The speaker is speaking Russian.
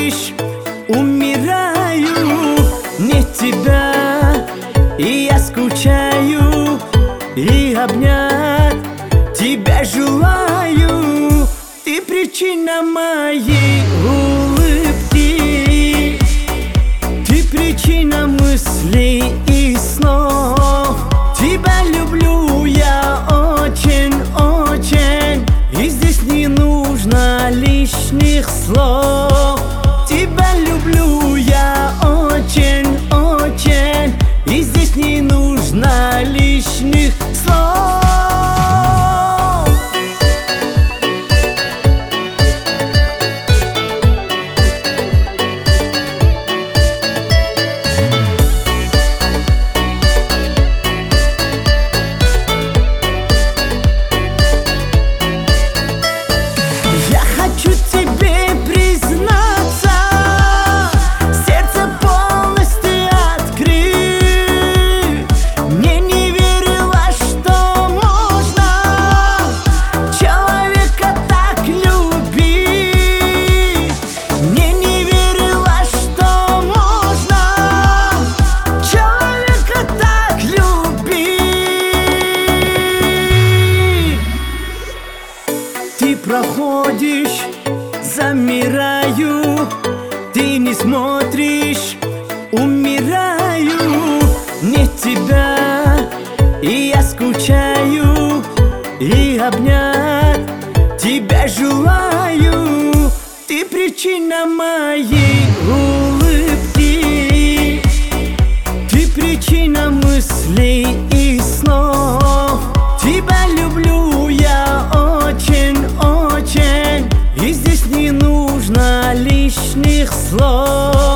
смотришь, умираю, нет тебя, и я скучаю, и обнять тебя желаю. Ты причина моей улыбки, ты причина мыслей и снов. Тебя люблю я очень-очень, и здесь не нужно лишних слов. Тебя люблю я очень-очень, и здесь не нужно лишних слов. Я хочу тебе признаться, сердце полностью открыть. Мне не верила, что можно человека так любить. Мне не верила, что можно человека так любить. Ты проходишь, замираю, ты не смотришь, умираю, нет тебя, и я скучаю, и обнять тебя желаю. Ты причина моей улыбки, ты причина мыслей и снов. Тебя люблю я очень-очень, и здесь не нужно лишних слов.